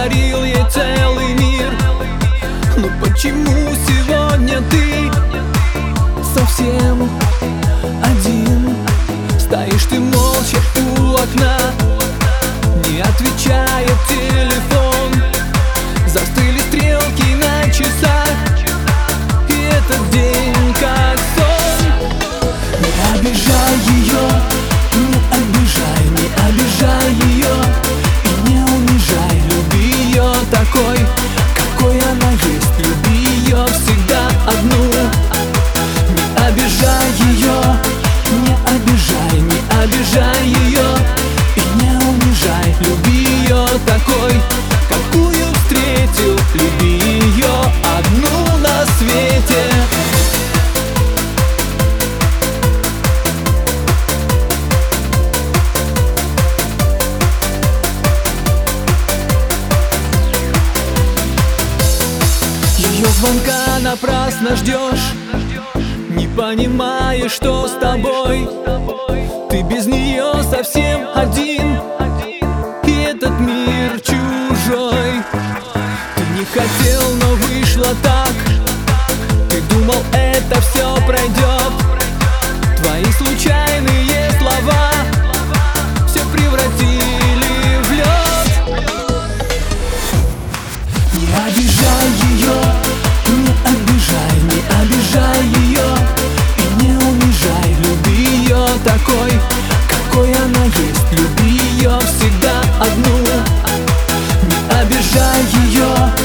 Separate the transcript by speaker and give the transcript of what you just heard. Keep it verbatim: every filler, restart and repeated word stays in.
Speaker 1: подарил ей целый мир. Но почему сегодня ты совсем один? Стоишь ты молча у окна, не отвечает телефон. Застыли стрелки на часах, и этот день как сон. Не обижай ее, не обижай, не обижай ее и не унижай. Люби ее такой, какой она есть. Люби ее всегда одну. Не обижай ее, не обижай, не обижай ее и не унижай. Люби ее такой, какую встретил. Люби ее одну на свете. Ее звонка напрасно ждешь, не понимаешь, что с тобой. Ты без нее совсем один, и этот мир чужой. Ты не хотел, но вышло так. Ты думал, это все пройдет. Твои случайные слова все превратили в лед. Не обижай ее, не обижай, не обижай ее и не унижай. Люби ее такой, какой она есть. Люби ее всегда одну. Не обижай ее,